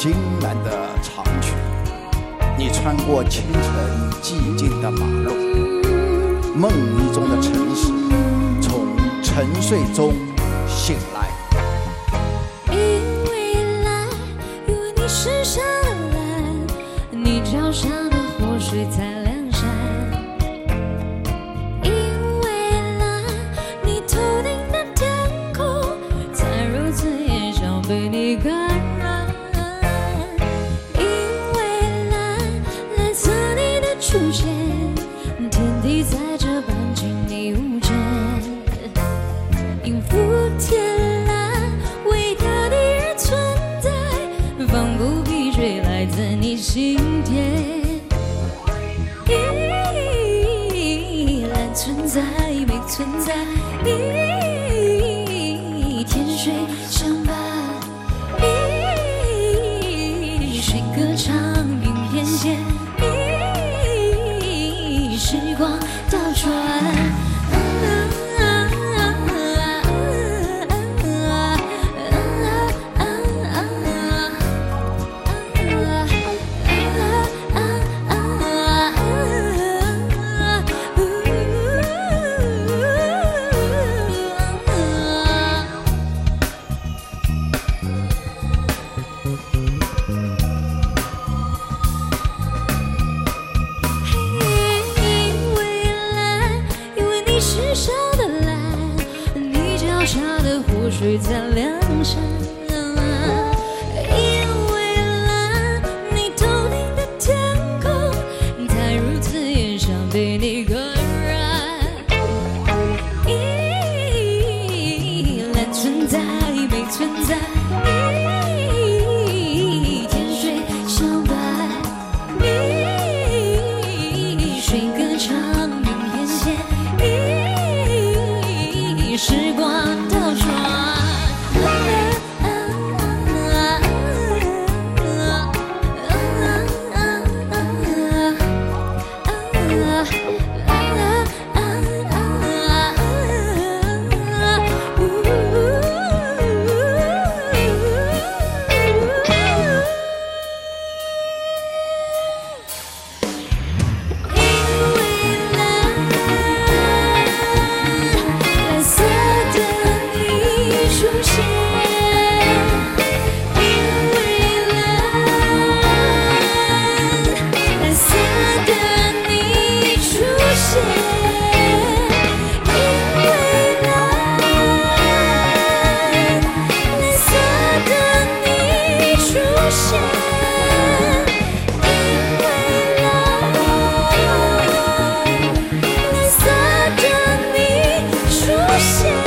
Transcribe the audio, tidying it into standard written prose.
金蓝的长裙，你穿过清晨寂静的马路，梦呓中的城市从沉睡中醒来。 因为蓝，因为你身上的蓝，你脚上的湖水在亮闪。因为蓝，你头顶的天空才如此也想被你感染。因为蓝，蓝色你的出现，天地在这般亲密无间。因福天蓝，为大地而存在，仿佛碧水来自你心田。蓝存在没存在，天水相伴，水歌唱云边线，时光倒转。世上的蓝，你脚下的湖水在亮闪。因为蓝，你头顶的天空才如此也想被你感染。蓝存在没存在，天水相伴，水歌唱云边线。时光倒转。出现。